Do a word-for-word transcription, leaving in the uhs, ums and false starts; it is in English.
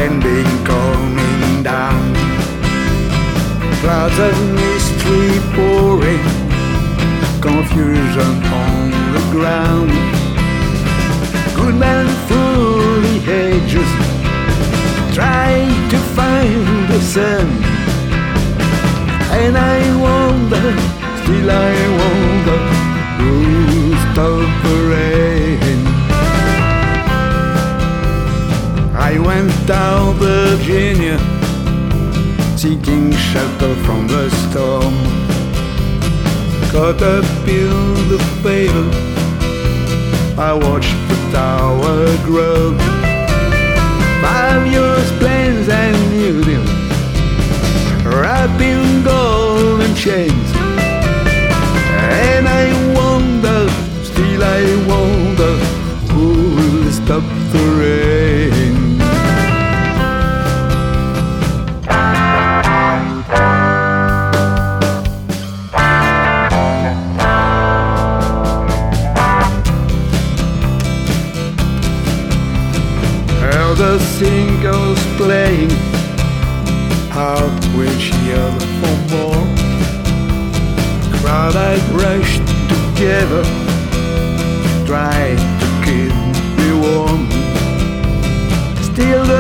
ending coming down. Clouds of mystery pouring, confusion on the ground. Good men through the ages try to find the sun, and I wonder, still I wonder, who'll stop the rain. I went down Virginia, seeking shelter from the storm. Caught up in the favor, I watched the tower grow. Five years plans and knew them, wrapped in golden chains. And I wonder, still I wonder, who'll stop the rain. The singles playing, heart which yelled for more. Crowd I rushed together, tried to keep me warm. Still